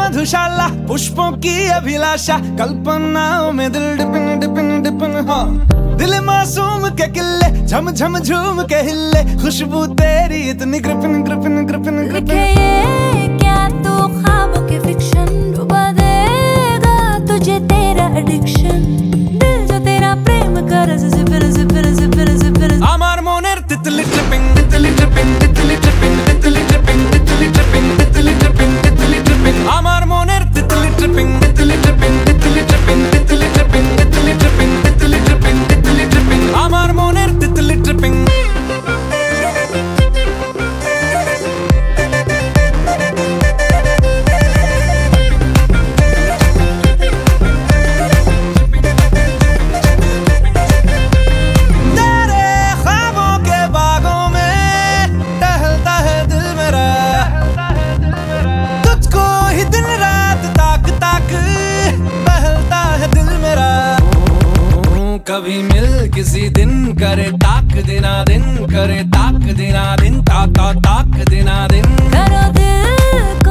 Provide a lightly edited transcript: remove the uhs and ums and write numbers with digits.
मधुशाला, पुष्पों की अभिलाषा, कल्पनाओं में दिल डिपिन डिपिन डिपिन। हाँ, दिल मासूम के किले, झम झम झूम के हिले, खुशबू तेरी इतनी ग्रिपिन ग्रिपिन ग्रिपिन ग्रिपिन। ये क्या तू ख्वाबों के फिक्शन, डुबा देगा तुझे तेरा एडिक्शन, दिल जो तेरा प्रेम कर जिपिर जिपिर जिपिर जिपिर। আমার মনের তিতলি ট্রিপিং তিতলি ট্রিপিং তিতলি ট্রিপিং তিতলি ট্রিপিং তিতলি ট্রিপিং তিতলি ট্রিপিং তিতলি ট্রিপিং। আমার মনের তিতলি ট্রিপিং তিতলি ট্রিপিং তিতলি ট্রিপিং তিতলি ট্রিপিং তিতলি ট্রিপিং তিতলি ট্রিপিং তিতলি ট্রিপিং। আমার মনের তিতলি ট্রিপিং। कभी मिल किसी दिन, करे ताक दिना दिन, करे ताक दिना दिन, ताक ताक दिना दिन। करो दिल